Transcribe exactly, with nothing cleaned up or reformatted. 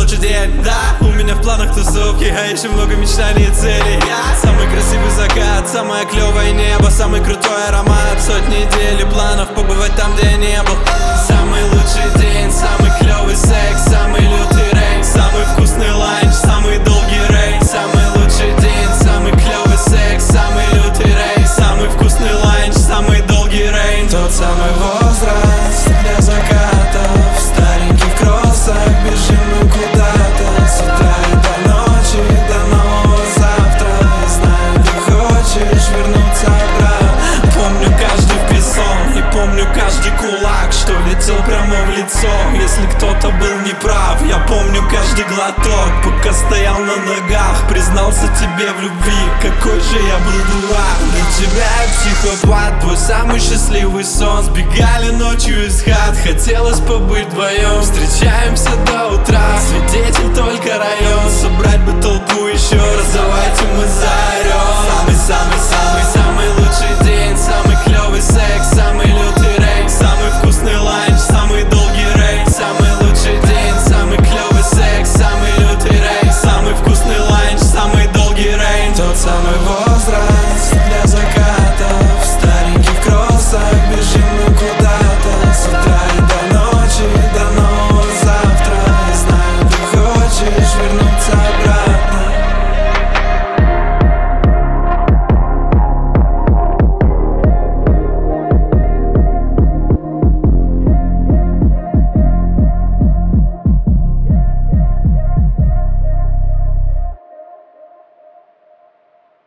лучший день, да. У меня в планах тусовки, а еще много мечтаний и целей. Самый красивый закат, самое клевое небо, самый крутой аромат. Сотни недель планов побывать там, где я не был. Самый лучший день, самый клевый секс, самый лютый рейн, самый вкусный ланч, самый долгий рейн. Самый лучший день, самый клевый секс, самый лютый рейн, самый вкусный ланч, самый долгий рейн. Тот самый возраст для закатов, в стареньких кроссах бежим мы куда-то. С утра и до ночи, до нового завтра. Я знаю, ты хочешь вернуться обратно. Помню каждый песок и помню каждый кулак, что летел прямо в лицо. Если кто-то был неправ, я помню каждый глоток, пока стоял на ногах, признался тебе в любви. Какой же я был дурак. Для тебя я психопат, твой самый счастливый сон. Сбегали ночью из хат, хотелось побыть вдвоем. Встречаемся до утра,